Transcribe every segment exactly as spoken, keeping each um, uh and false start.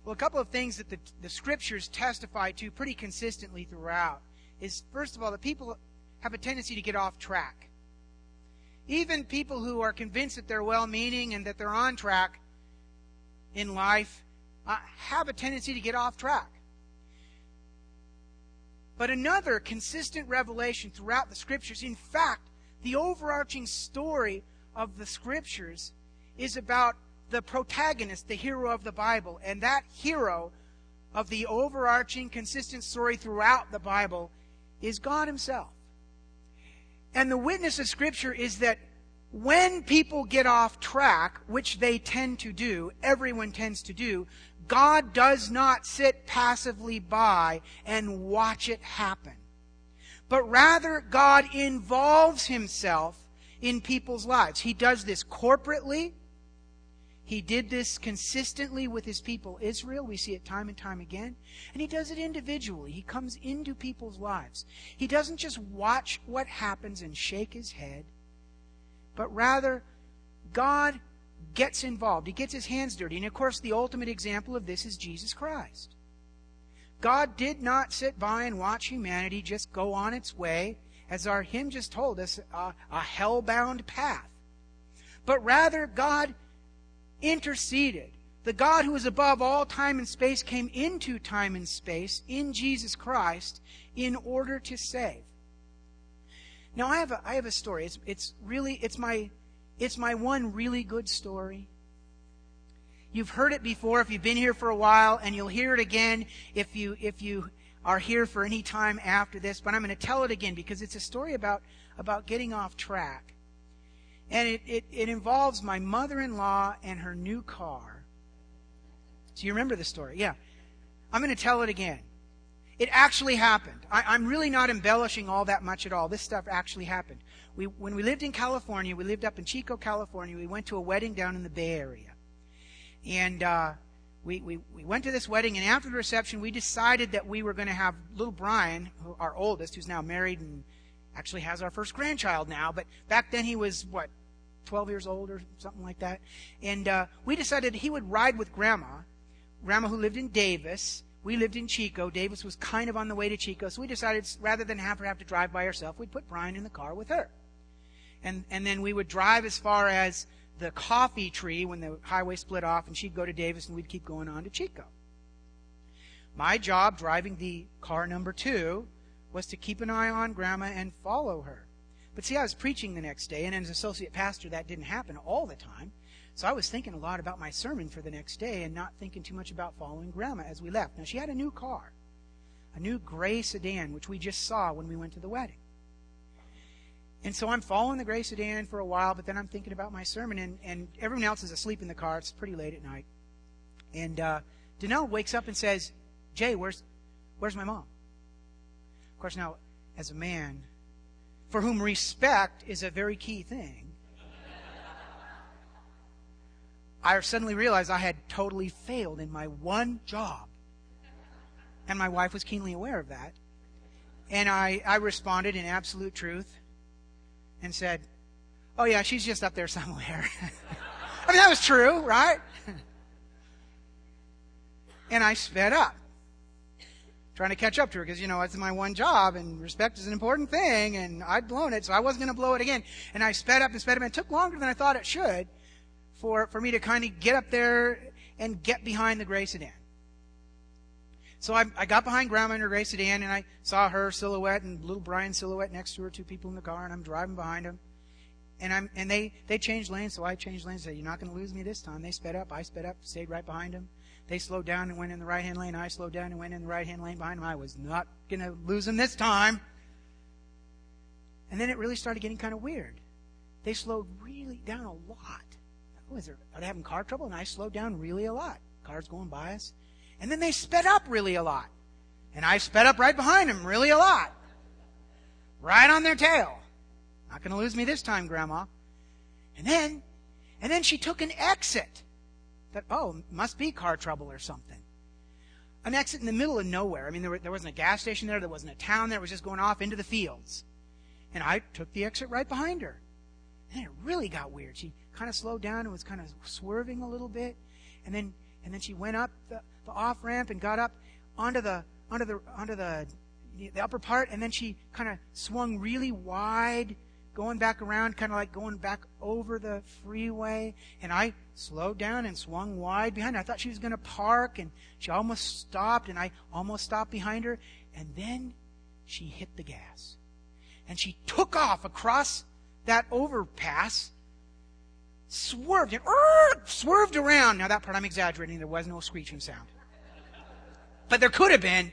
Well, a couple of things that the, the Scriptures testify to pretty consistently throughout is, first of all, that people have a tendency to get off track. Even people who are convinced that they're well-meaning and that they're on track in life uh, have a tendency to get off track. But another consistent revelation throughout the Scriptures, in fact, the overarching story of the Scriptures is about the protagonist, the hero of the Bible. And that hero of the overarching consistent story throughout the Bible is God Himself. And the witness of Scripture is that when people get off track, which they tend to do, everyone tends to do, God does not sit passively by and watch it happen. But rather, God involves Himself in people's lives. He does this corporately. He did this consistently with His people Israel. We see it time and time again. And He does it individually. He comes into people's lives. He doesn't just watch what happens and shake His head, but rather God gets involved. He gets His hands dirty. And of course, the ultimate example of this is Jesus Christ. God did not sit by and watch humanity just go on its way, as our hymn just told us, a, a hell-bound path. But rather, God interceded. The God who is above all time and space came into time and space in Jesus Christ in order to save. Now, I have a, I have a story. It's, it's really, it's my, it's my one really good story. You've heard it before if you've been here for a while, and you'll hear it again if you, if you are here for any time after this. But I'm going to tell it again because it's a story about, about getting off track. And it, it, it involves my mother-in-law and her new car. So you remember the story? Yeah. I'm going to tell it again. It actually happened. I, I'm really not embellishing all that much at all. This stuff actually happened. We, when we lived in California, we lived up in Chico, California. We went to a wedding down in the Bay Area. And uh, we, we, we went to this wedding, and after the reception, we decided that we were going to have little Brian, who, our oldest, who's now married and actually has our first grandchild now. But back then he was, what, twelve years old or something like that. And uh, we decided he would ride with Grandma, Grandma who lived in Davis. We lived in Chico. Davis was kind of on the way to Chico. So we decided rather than have her have to drive by herself, we'd put Brian in the car with her. And, and then we would drive as far as the Coffee Tree when the highway split off, and she'd go to Davis and we'd keep going on to Chico. My job, driving the car number two, was to keep an eye on Grandma and follow her. But see, I was preaching the next day, and as associate pastor, that didn't happen all the time. So I was thinking a lot about my sermon for the next day and not thinking too much about following Grandma as we left. Now, she had a new car, a new gray sedan, which we just saw when we went to the wedding. And so I'm following the gray sedan for a while, but then I'm thinking about my sermon, and, and everyone else is asleep in the car. It's pretty late at night. And uh, Danelle wakes up and says, Jay, where's, where's my mom? Of course, now, as a man for whom respect is a very key thing, I suddenly realized I had totally failed in my one job. And my wife was keenly aware of that. And I, I responded in absolute truth and said, oh yeah, she's just up there somewhere. I mean, that was true, right? And I sped up, trying to catch up to her because, you know, it's my one job and respect is an important thing, and I'd blown it, so I wasn't going to blow it again. And I sped up and sped up, and it took longer than I thought it should for, for me to kind of get up there and get behind the gray sedan. So I, I got behind Grandma in her gray sedan, and I saw her silhouette and little Brian's silhouette next to her, two people in the car, and I'm driving behind them. And I'm and they, they changed lanes, so I changed lanes and said, you're not going to lose me this time. They sped up. I sped up, stayed right behind them. They slowed down and went in the right-hand lane. I slowed down and went in the right-hand lane behind them. I was not going to lose them this time. And then it really started getting kind of weird. They slowed really down a lot. Oh, is there, are they having car trouble? And I slowed down really a lot. Cars going by us. And then they sped up really a lot. And I sped up right behind them really a lot. Right on their tail. Not going to lose me this time, Grandma. And then, and then she took an exit. That, oh, must be car trouble or something. An exit in the middle of nowhere. I mean, there, were, there wasn't a gas station there. There wasn't a town there. It was just going off into the fields. And I took the exit right behind her. And it really got weird. She kind of slowed down and was kind of swerving a little bit. And then and then she went up the, the off ramp and got up onto the onto the onto the the upper part, and then she kind of swung really wide, going back around, kind of like going back over the freeway. And I slowed down and swung wide behind her. I thought she was going to park, and she almost stopped, and I almost stopped behind her. And then she hit the gas, and she took off across that overpass, swerved and er, swerved around. Now that part I'm exaggerating. There was no screeching sound, but there could have been.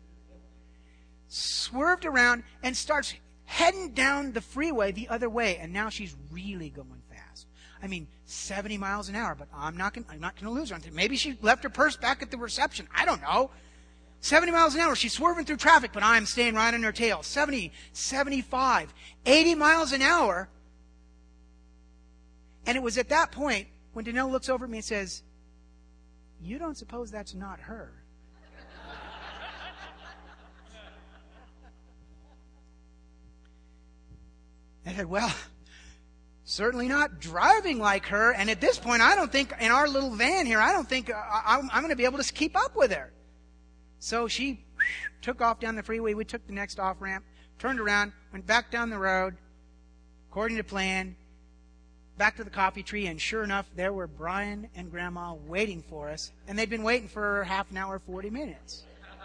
Swerved around and starts heading down the freeway the other way, and now she's really going fast. I mean, seventy miles an hour, but I'm not going I'm not going to lose her. Maybe she left her purse back at the reception. I don't know. seventy miles an hour, she's swerving through traffic, but I'm staying right on her tail. seventy, seventy-five, eighty miles an hour. And it was at that point when Danelle looks over at me and says, "You don't suppose that's not her?" I said, "Well, certainly not driving like her. And at this point, I don't think, in our little van here, I don't think uh, I'm, I'm going to be able to keep up with her." So she took off down the freeway. We took the next off-ramp, turned around, went back down the road, according to plan, back to the coffee tree. And sure enough, there were Brian and Grandma waiting for us. And they'd been waiting for half an hour, forty minutes.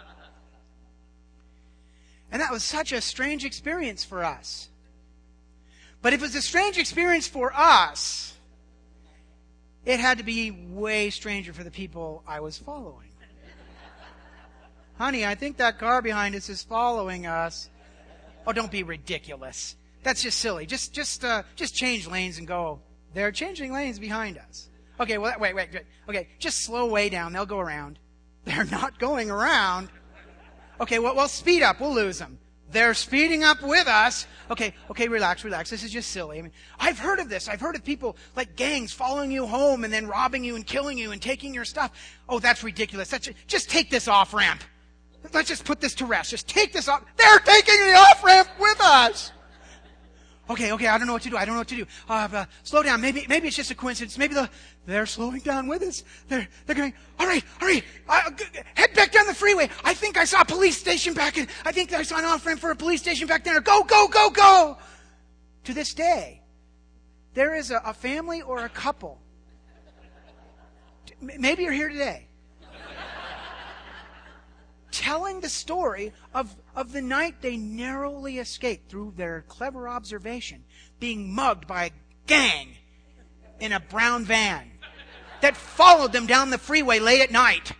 And that was such a strange experience for us. But if it was a strange experience for us, it had to be way stranger for the people I was following. "Honey, I think that car behind us is following us." "Oh, don't be ridiculous. That's just silly. Just just, uh, just change lanes and go." "They're changing lanes behind us." "Okay, well, wait, wait, good. Okay, just slow way down. They'll go around." "They're not going around." "Okay, well, well, speed up. We'll lose them." "They're speeding up with us." Okay, okay, relax, relax. This is just silly. I mean, I've heard of this. I've heard of people like gangs following you home and then robbing you and killing you and taking your stuff. "Oh, that's ridiculous. That's just, just take this off ramp. Let's just put this to rest. Just take this off." "They're taking the off ramp with us." Okay, okay, I don't know what to do. I don't know what to do. Uh, uh, slow down. Maybe, maybe it's just a coincidence. Maybe the, they're slowing down with us. They're, they're going, "All right, all right, uh, g- head back down the freeway. I think I saw a police station back in, I think I saw an off-ramp for a police station back there. Go, go, go, go." To this day, there is a, a family or a couple. Maybe you're here today. Telling the story of, of the night they narrowly escaped through their clever observation, being mugged by a gang in a brown van that followed them down the freeway late at night.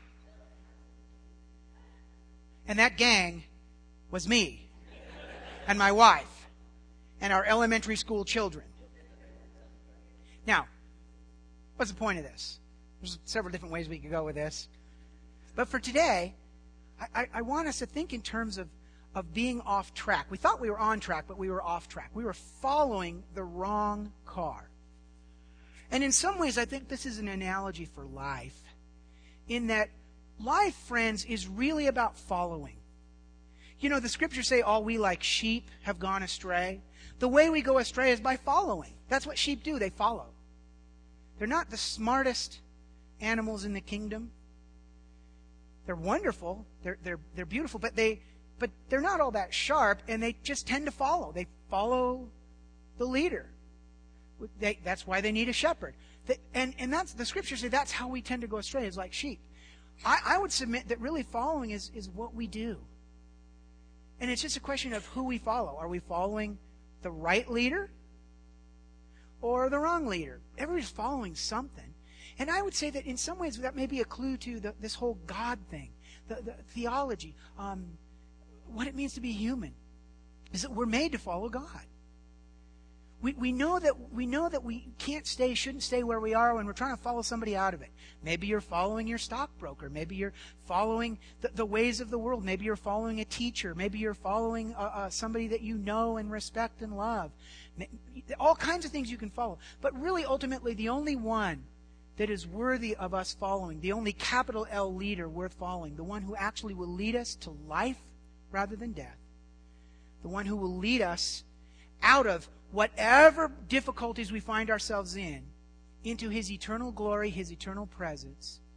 And that gang was me and my wife and our elementary school children. Now, what's the point of this? There's several different ways we could go with this. But for today, I, I want us to think in terms of, of being off track. We thought we were on track, but we were off track. We were following the wrong car. And in some ways, I think this is an analogy for life, in that life, friends, is really about following. You know, the scriptures say all we like sheep have gone astray. The way we go astray is by following. That's what sheep do. They follow. They're not the smartest animals in the kingdom. They're wonderful, they're they're they're beautiful, but they but they're not all that sharp, and they just tend to follow. They follow the leader. They, that's why they need a shepherd. They, and and that's the scriptures say that's how we tend to go astray, is like sheep. I, I would submit that really following is, is what we do. And it's just a question of who we follow. Are we following the right leader or the wrong leader? Everybody's following something. And I would say that in some ways that may be a clue to the, this whole God thing, the, the theology, um, what it means to be human, is that we're made to follow God. We we know that we know that we can't stay, shouldn't stay where we are when we're trying to follow somebody out of it. Maybe you're following your stockbroker. Maybe you're following the, the ways of the world. Maybe you're following a teacher. Maybe you're following uh, uh, somebody that you know and respect and love. All kinds of things you can follow. But really, ultimately, the only one that is worthy of us following, the only capital L leader worth following, the one who actually will lead us to life rather than death, the one who will lead us out of whatever difficulties we find ourselves in, into His eternal glory, His eternal presence,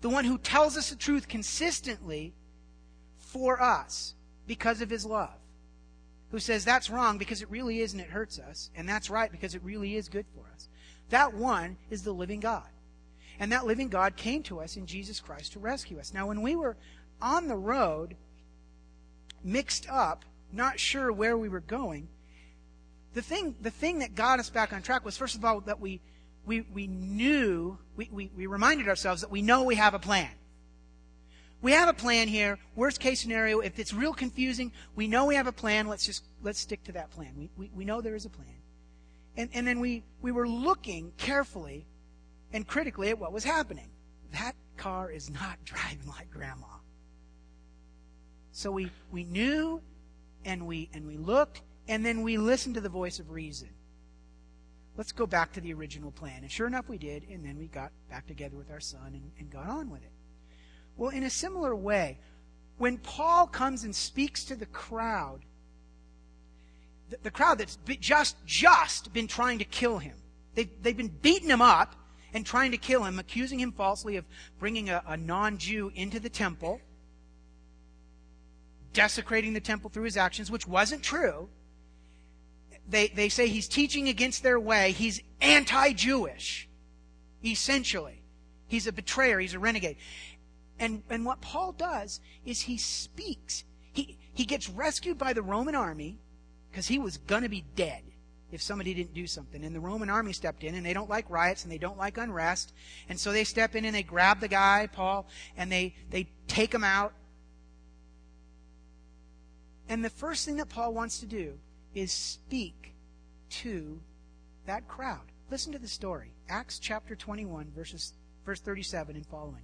the one who tells us the truth consistently for us because of his love, who says that's wrong because it really is and it hurts us, and that's right because it really is good for us. That one is the living God. And that living God came to us in Jesus Christ to rescue us. Now, when we were on the road, mixed up, not sure where we were going, the thing the thing that got us back on track was, first of all, that we we we knew, we, we, we reminded ourselves that we know we have a plan. We have a plan here. Worst case scenario, if it's real confusing, we know we have a plan. Let's just let's stick to that plan. We we, we know there is a plan. And and then we, we were looking carefully and critically at what was happening. That car is not driving like Grandma. So we, we knew, and we and we looked, and then we listened to the voice of reason. Let's go back to the original plan. And sure enough, we did, and then we got back together with our son and, and got on with it. Well, in a similar way, when Paul comes and speaks to the crowd, the, the crowd that's just, just been trying to kill him, they've, they've been beating him up and trying to kill him, accusing him falsely of bringing a, a non-Jew into the temple, desecrating the temple through his actions, which wasn't true. They, they say he's teaching against their way. He's anti-Jewish, essentially. He's a betrayer. He's a renegade. And, and what Paul does is he speaks. He, he gets rescued by the Roman army because he was going to be dead if somebody didn't do something. And the Roman army stepped in, and they don't like riots, and they don't like unrest. And so they step in, and they grab the guy, Paul, and they, they take him out. And the first thing that Paul wants to do is speak to that crowd. Listen to the story. Acts chapter twenty-one, verses, verse thirty-seven and following.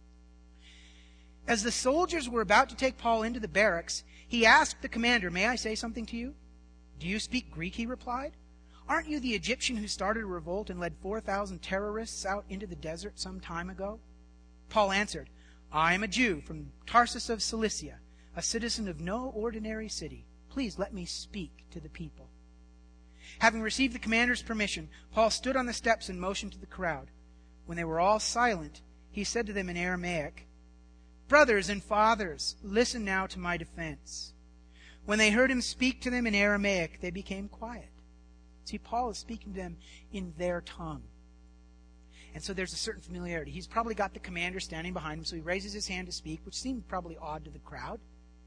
As the soldiers were about to take Paul into the barracks, he asked the commander, "May I say something to you?" "Do you speak Greek?" he replied. "Aren't you the Egyptian who started a revolt and led four thousand terrorists out into the desert some time ago?" Paul answered, "I am a Jew from Tarsus of Cilicia, a citizen of no ordinary city. Please let me speak to the people." Having received the commander's permission, Paul stood on the steps and motioned to the crowd. When they were all silent, he said to them in Aramaic, "Brothers and fathers, listen now to my defense." When they heard him speak to them in Aramaic, they became quiet. See, Paul is speaking to them in their tongue. And so there's a certain familiarity. He's probably got the commander standing behind him, so he raises his hand to speak, which seemed probably odd to the crowd.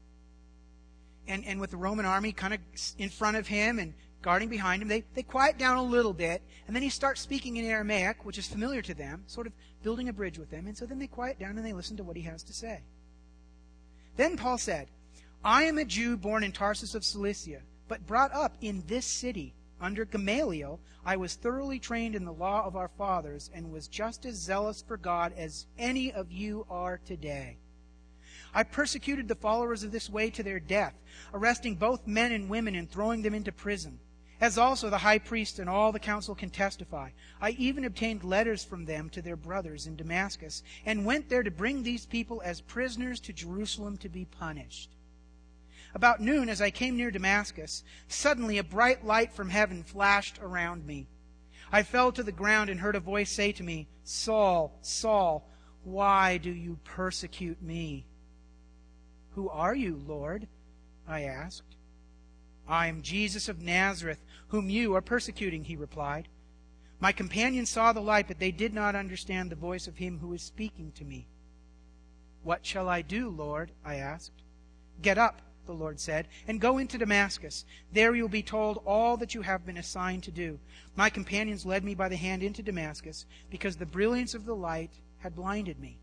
And, and with the Roman army kind of in front of him and guarding behind him, they, they quiet down a little bit, and then he starts speaking in Aramaic, which is familiar to them, sort of building a bridge with them, and so then they quiet down and they listen to what he has to say. Then Paul said, "I am a Jew born in Tarsus of Cilicia, but brought up in this city. Under Gamaliel, I was thoroughly trained in the law of our fathers and was just as zealous for God as any of you are today. I persecuted the followers of this way to their death, arresting both men and women and throwing them into prison. As also the high priest and all the council can testify. I even obtained letters from them to their brothers in Damascus, and went there to bring these people as prisoners to Jerusalem to be punished. About noon, as I came near Damascus, suddenly a bright light from heaven flashed around me. I fell to the ground and heard a voice say to me, 'Saul, Saul, why do you persecute me?' 'Who are you, Lord?' I asked. 'I am Jesus of Nazareth, whom you are persecuting,' he replied. My companions saw the light, but they did not understand the voice of him who was speaking to me. 'What shall I do, Lord?' I asked. 'Get up,' the Lord said, "and go into Damascus. There you will be told all that you have been assigned to do.' My companions led me by the hand into Damascus, because the brilliance of the light had blinded me.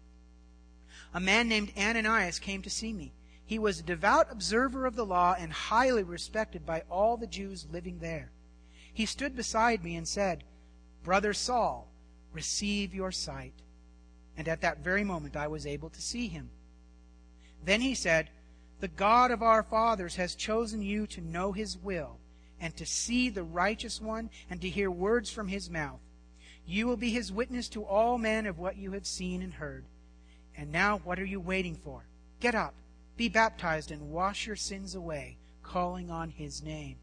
A man named Ananias came to see me. He was a devout observer of the law and highly respected by all the Jews living there. He stood beside me and said, 'Brother Saul, receive your sight.' And at that very moment I was able to see him. Then he said, 'The God of our fathers has chosen you to know his will, and to see the righteous one, and to hear words from his mouth. You will be his witness to all men of what you have seen and heard. And now what are you waiting for? Get up, be baptized, and wash your sins away, calling on his name.'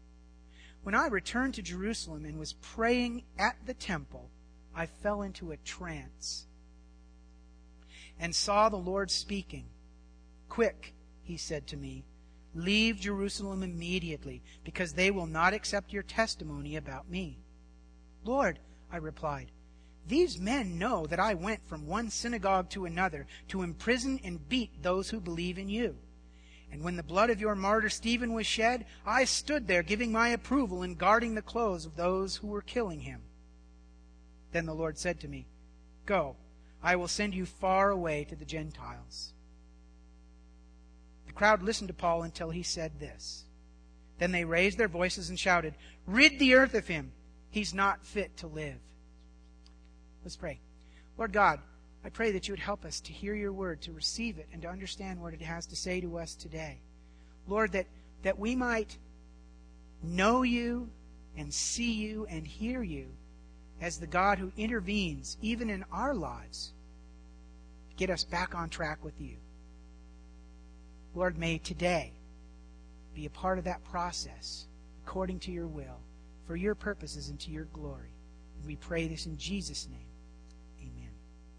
When I returned to Jerusalem and was praying at the temple, I fell into a trance. and saw the Lord speaking. "Quick," he said to me, "leave Jerusalem immediately, because they will not accept your testimony about me." "Lord," I replied, "these men know that I went from one synagogue to another to imprison and beat those who believe in you. And when the blood of your martyr Stephen was shed, I stood there giving my approval and guarding the clothes of those who were killing him." Then the Lord said to me, "Go, I will send you far away to the Gentiles." The crowd listened to Paul until he said this. Then they raised their voices and shouted, "Rid the earth of him! He's not fit to live." Let's pray. Lord God, I pray that you would help us to hear your word, to receive it, and to understand what it has to say to us today. Lord, that, that we might know you and see you and hear you as the God who intervenes even in our lives to get us back on track with you. Lord, may today be a part of that process according to your will, for your purposes and to your glory. And we pray this in Jesus' name. Amen.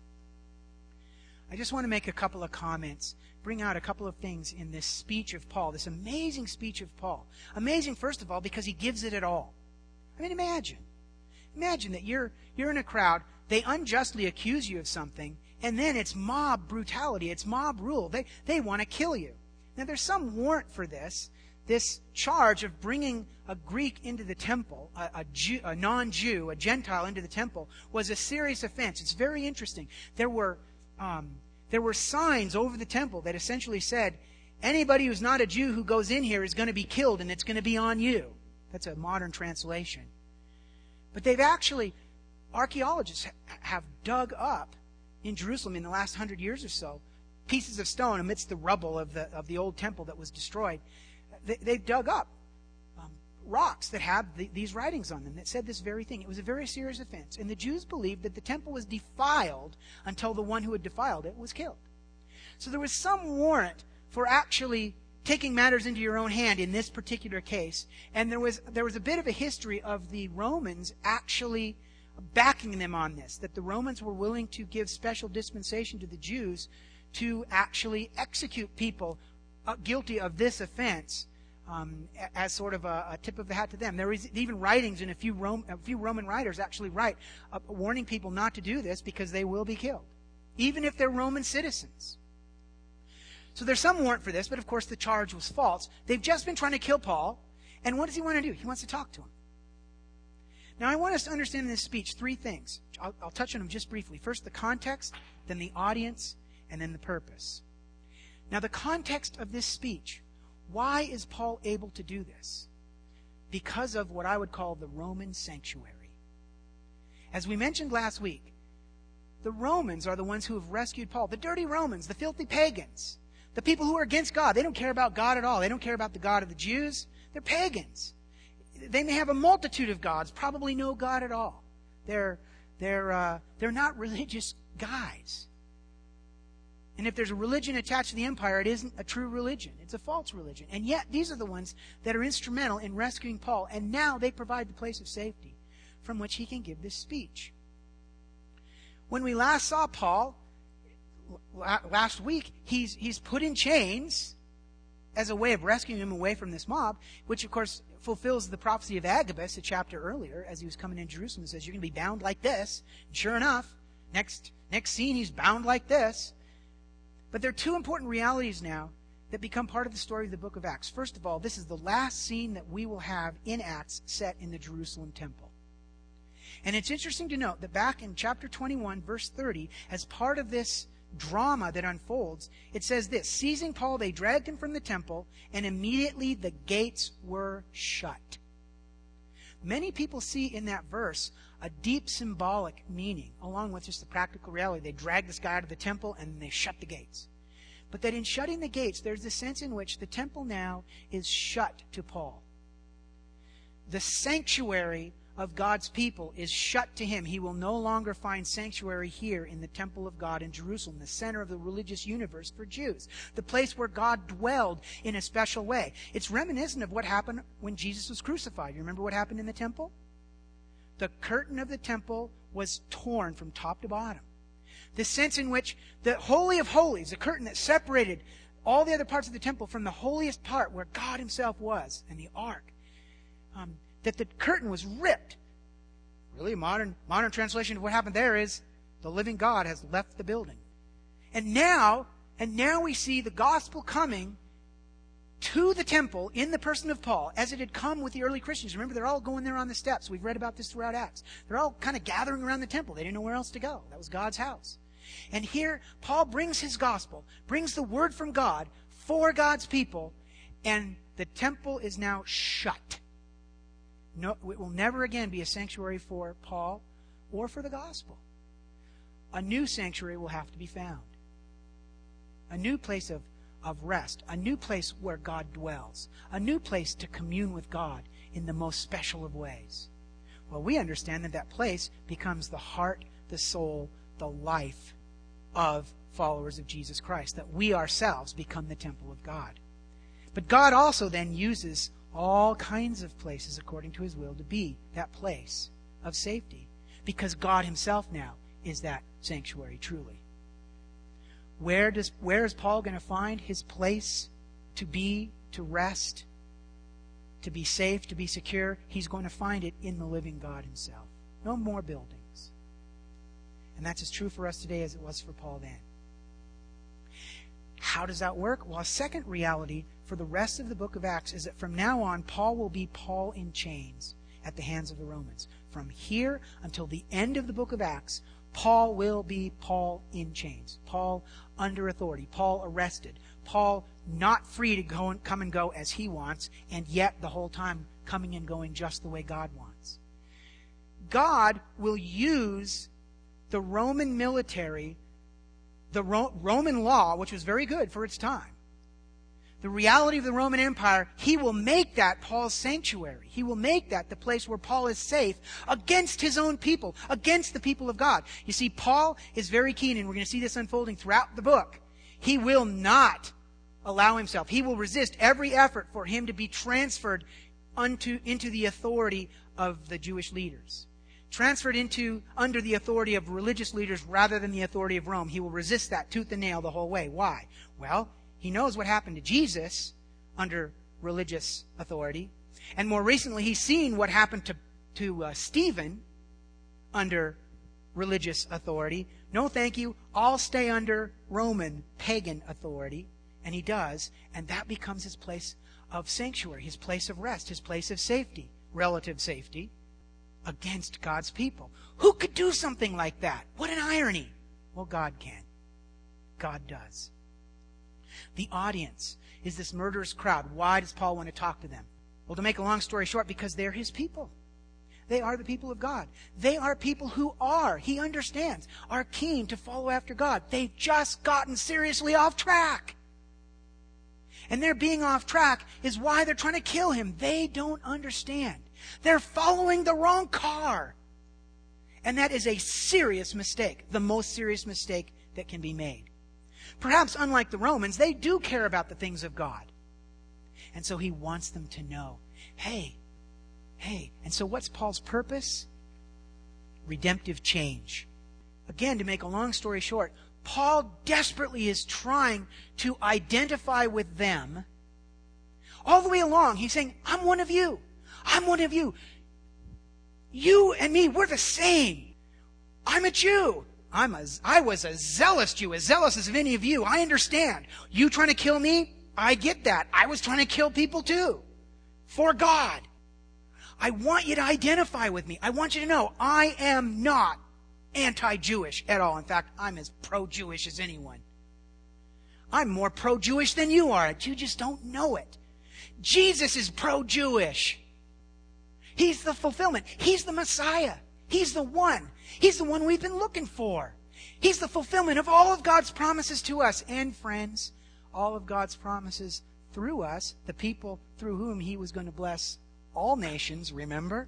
I just want to make a couple of comments, bring out a couple of things in this speech of Paul, this amazing speech of Paul. Amazing, first of all, because he gives it at all. I mean, imagine. Imagine that you're you're in a crowd, they unjustly accuse you of something, and then it's mob brutality, it's mob rule. They, they want to kill you. Now, there's some warrant for this. This charge of bringing a Greek into the temple, a, a, Jew, a non-Jew, a Gentile into the temple, was a serious offense. It's very interesting. There were um, there were signs over the temple that essentially said, anybody who's not a Jew who goes in here is going to be killed, and it's going to be on you. That's a modern translation. But they've actually, archaeologists ha- have dug up in Jerusalem in the last hundred years or so, pieces of stone amidst the rubble of the of the old temple that was destroyed. They, they've dug up um, rocks that have the, these writings on them that said this very thing. It was a very serious offense. And the Jews believed that the temple was defiled until the one who had defiled it was killed. So there was some warrant for actually taking matters into your own hand in this particular case. And there was there was a bit of a history of the Romans actually backing them on this, that the Romans were willing to give special dispensation to the Jews to actually execute people uh, guilty of this offense um, as sort of a, a tip of the hat to them. There is even writings, and a few, Rome, a few Roman writers actually write uh, warning people not to do this because they will be killed, even if they're Roman citizens. So there's some warrant for this, but of course the charge was false. They've just been trying to kill Paul, and what does he want to do? He wants to talk to him. Now I want us to understand in this speech three things. I'll, I'll touch on them just briefly. First, the context, then the audience, and then the purpose. Now the context of this speech. Why is Paul able to do this? Because of what I would call the Roman sanctuary. As we mentioned last week, the Romans are the ones who have rescued Paul. The dirty Romans, the filthy pagans, the people who are against God. They don't care about God at all. They don't care about the God of the Jews. They're pagans. They may have a multitude of gods, probably no God at all. They're, they're, uh, they're not religious guys. And if there's a religion attached to the empire, it isn't a true religion. It's a false religion. And yet, these are the ones that are instrumental in rescuing Paul. And now they provide the place of safety from which he can give this speech. When we last saw Paul, last week, he's, he's put in chains as a way of rescuing him away from this mob, which, of course, fulfills the prophecy of Agabus a chapter earlier as he was coming into Jerusalem. It says, you're going to be bound like this. And sure enough, next, next scene, he's bound like this. But there are two important realities now that become part of the story of the book of Acts. First of all, this is the last scene that we will have in Acts set in the Jerusalem temple. And it's interesting to note that back in chapter twenty-one, verse thirty, as part of this drama that unfolds, it says this, seizing Paul, they dragged him from the temple, and immediately the gates were shut. Many people see in that verse a deep symbolic meaning, along with just the practical reality. They drag this guy out of the temple and they shut the gates. But that in shutting the gates, there's the sense in which the temple now is shut to Paul. The sanctuary of God's people is shut to him. He will no longer find sanctuary here in the temple of God in Jerusalem, the center of the religious universe for Jews, the place where God dwelled in a special way. It's reminiscent of what happened when Jesus was crucified. You remember what happened in the temple? The curtain of the temple was torn from top to bottom. The sense in which the Holy of Holies, the curtain that separated all the other parts of the temple from the holiest part where God himself was, and the ark, um, that the curtain was ripped. Really, a modern, modern translation of what happened there is the living God has left the building. And now, and now we see the gospel coming to the temple in the person of Paul, as it had come with the early Christians. Remember, they're all going there on the steps. We've read about this throughout Acts. They're all kind of gathering around the temple. They didn't know where else to go. That was God's house. And here, Paul brings his gospel, brings the word from God for God's people, and the temple is now shut. No, it will never again be a sanctuary for Paul or for the gospel. A new sanctuary will have to be found. A new place of of rest, a new place where God dwells, a new place to commune with God in the most special of ways. Well, we understand that that place becomes the heart, the soul, the life of followers of Jesus Christ, that we ourselves become the temple of God. But God also then uses all kinds of places according to his will to be that place of safety, because God himself now is that sanctuary truly. Where does where is Paul going to find his place to be, to rest, to be safe, to be secure? He's going to find it in the living God himself. No more buildings. And that's as true for us today as it was for Paul then. How does that work? Well, a second reality for the rest of the book of Acts is that from now on, Paul will be Paul in chains at the hands of the Romans. From here until the end of the book of Acts, Paul will be Paul in chains. Paul under authority. Paul arrested. Paul not free to go and come and go as he wants, and yet the whole time coming and going just the way God wants. God will use the Roman military, the Ro- Roman law, which was very good for its time, the reality of the Roman Empire, he will make that Paul's sanctuary. He will make that the place where Paul is safe against his own people, against the people of God. You see, Paul is very keen, and we're going to see this unfolding throughout the book. He will not allow himself. He will resist every effort for him to be transferred unto, into the authority of the Jewish leaders. Transferred into, under the authority of religious leaders rather than the authority of Rome. He will resist that tooth and nail the whole way. Why? Well, he knows what happened to Jesus under religious authority. And more recently, he's seen what happened to, to uh, Stephen under religious authority. No, thank you. I'll stay under Roman pagan authority. And he does. And that becomes his place of sanctuary, his place of rest, his place of safety, relative safety, against God's people. Who could do something like that? What an irony. Well, God can. God does. The audience is this murderous crowd. Why does Paul want to talk to them? Well, to make a long story short, because they're his people. They are the people of God. They are people who are, he understands, are keen to follow after God. They've just gotten seriously off track. And their being off track is why they're trying to kill him. They don't understand. They're following the wrong car. And that is a serious mistake, the most serious mistake that can be made. Perhaps unlike the Romans, they do care about the things of God. And so he wants them to know, hey, hey. And so what's Paul's purpose? Redemptive change. Again, to make a long story short, Paul desperately is trying to identify with them. All the way along, he's saying, I'm one of you. I'm one of you. You and me, we're the same. I'm a Jew. I'm a, I was a zealous Jew, as zealous as any of you. I understand. You trying to kill me? I get that. I was trying to kill people too. For God. I want you to identify with me. I want you to know I am not anti-Jewish at all. In fact, I'm as pro-Jewish as anyone. I'm more pro-Jewish than you are. You just don't know it. Jesus is pro-Jewish. He's the fulfillment. He's the Messiah. He's the one. He's the one we've been looking for. He's the fulfillment of all of God's promises to us. And friends, all of God's promises through us, the people through whom he was going to bless all nations, remember?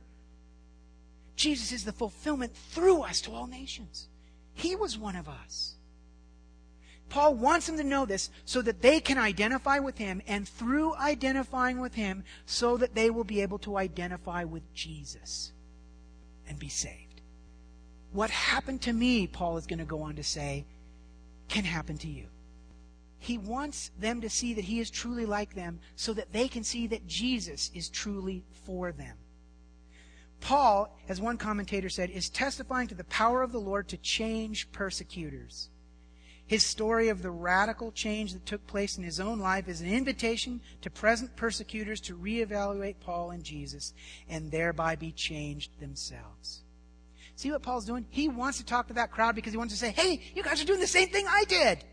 Jesus is the fulfillment through us to all nations. He was one of us. Paul wants them to know this so that they can identify with him, and through identifying with him, so that they will be able to identify with Jesus and be saved. what happened to me, Paul is going to go on to say, can happen to you. He wants them to see that he is truly like them so that they can see that Jesus is truly for them. Paul, as one commentator said, is testifying to the power of the Lord to change persecutors. His story of the radical change that took place in his own life is an invitation to present persecutors to reevaluate Paul and Jesus and thereby be changed themselves. See what Paul's doing? He wants to talk to that crowd because he wants to say, hey, you guys are doing the same thing I did.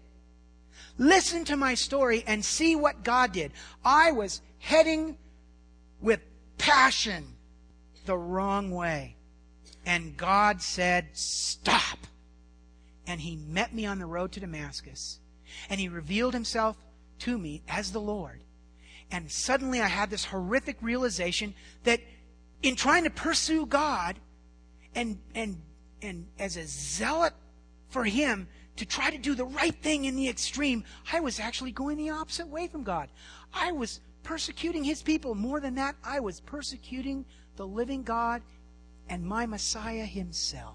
Listen to my story and see what God did. I was heading with passion the wrong way. And God said, stop. And he met me on the road to Damascus. And he revealed himself to me as the Lord. And suddenly I had this horrific realization that in trying to pursue God and, and, and as a zealot for him, to try to do the right thing in the extreme, I was actually going the opposite way from God. I was persecuting his people. More than that, I was persecuting the living God and my Messiah himself.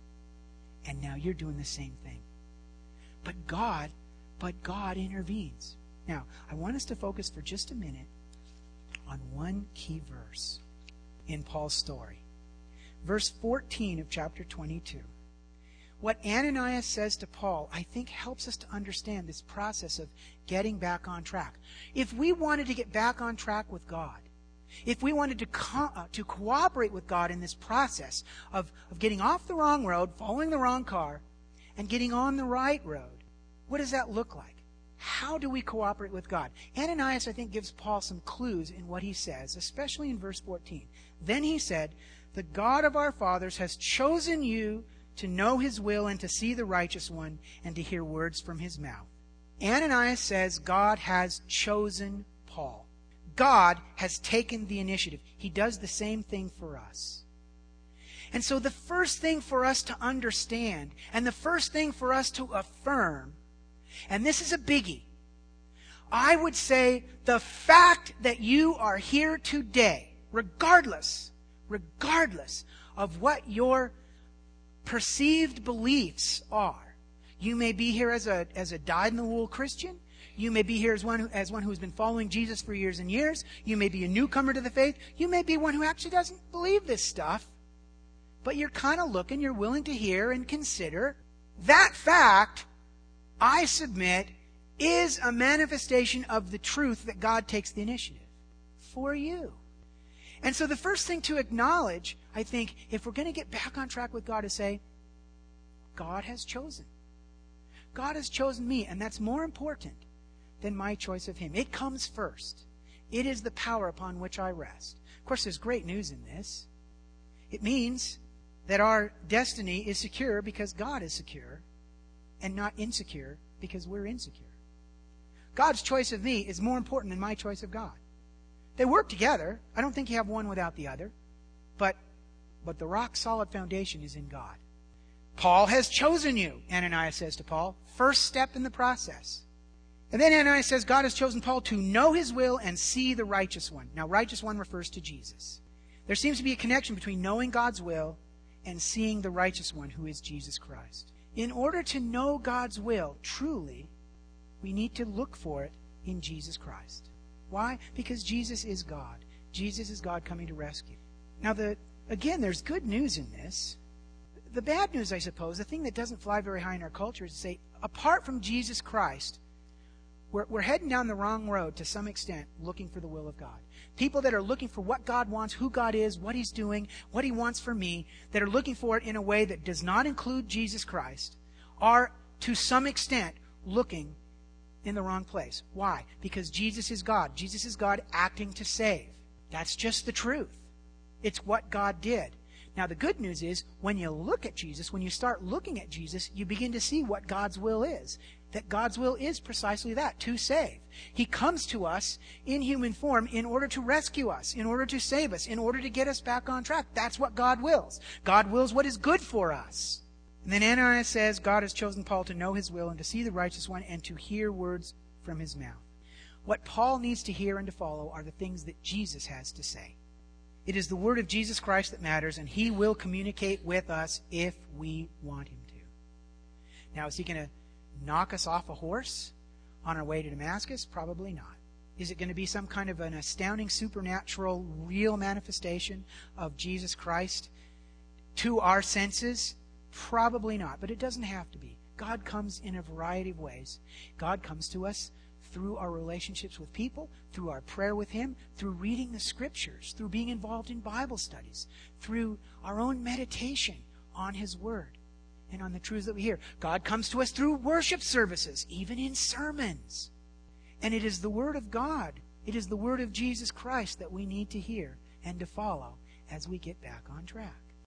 And now you're doing the same thing. But God, but God intervenes. Now, I want us to focus for just a minute on one key verse in Paul's story. Verse fourteen of chapter twenty-two. What Ananias says to Paul, I think, helps us to understand this process of getting back on track. If we wanted to get back on track with God, if we wanted to co- uh, to cooperate with God in this process of, of getting off the wrong road, following the wrong car, and getting on the right road, what does that look like? How do we cooperate with God? Ananias, I think, gives Paul some clues in what he says, especially in verse fourteen. Then he said, the God of our fathers has chosen you to know his will and to see the righteous one and to hear words from his mouth. Ananias says God has chosen Paul. God has taken the initiative. He does the same thing for us. And so the first thing for us to understand and the first thing for us to affirm, and this is a biggie, I would say the fact that you are here today, regardless, regardless of what your perceived beliefs are. You may be here as a as a dyed-in-the-wool Christian. You may be here as one, who, as one who has been following Jesus for years and years. You may be a newcomer to the faith. You may be one who actually doesn't believe this stuff. But you're kind of looking, you're willing to hear and consider. That fact, I submit, is a manifestation of the truth that God takes the initiative for you. And so the first thing to acknowledge, I think, if we're going to get back on track with God, is say, God has chosen. God has chosen me, and that's more important than my choice of him. It comes first. It is the power upon which I rest. Of course, there's great news in this. It means that our destiny is secure because God is secure, and not insecure because we're insecure. God's choice of me is more important than my choice of God. They work together. I don't think you have one without the other. But, but the rock-solid foundation is in God. Paul has chosen you, Ananias says to Paul. First step in the process. And then Ananias says God has chosen Paul to know his will and see the righteous one. Now, righteous one refers to Jesus. There seems to be a connection between knowing God's will and seeing the righteous one, who is Jesus Christ. In order to know God's will truly, we need to look for it in Jesus Christ. Why? Because Jesus is God. Jesus is God coming to rescue. Now, the again, there's good news in this. The bad news, I suppose, the thing that doesn't fly very high in our culture is to say, apart from Jesus Christ, we're, we're heading down the wrong road to some extent, looking for the will of God. People that are looking for what God wants, who God is, what he's doing, what he wants for me, that are looking for it in a way that does not include Jesus Christ, are, to some extent, looking in the wrong place. Why? Because Jesus is God. Jesus is God acting to save. That's just the truth. It's what God did. Now, the good news is, when you look at Jesus, when you start looking at Jesus, you begin to see what God's will is. That God's will is precisely that, to save. He comes to us in human form in order to rescue us, in order to save us, in order to get us back on track. That's what God wills. God wills what is good for us. And then Ananias says, God has chosen Paul to know his will and to see the righteous one and to hear words from his mouth. What Paul needs to hear and to follow are the things that Jesus has to say. It is the Word of Jesus Christ that matters, and He will communicate with us if we want Him to. Now, is He going to knock us off a horse on our way to Damascus? Probably not. Is it going to be some kind of an astounding, supernatural, real manifestation of Jesus Christ to our senses? Probably not, but it doesn't have to be. God comes in a variety of ways. God comes to us through our relationships with people, through our prayer with Him, through reading the Scriptures, through being involved in Bible studies, through our own meditation on His Word and on the truths that we hear. God comes to us through worship services, even in sermons. And it is the Word of God, it is the Word of Jesus Christ that we need to hear and to follow as we get back on track.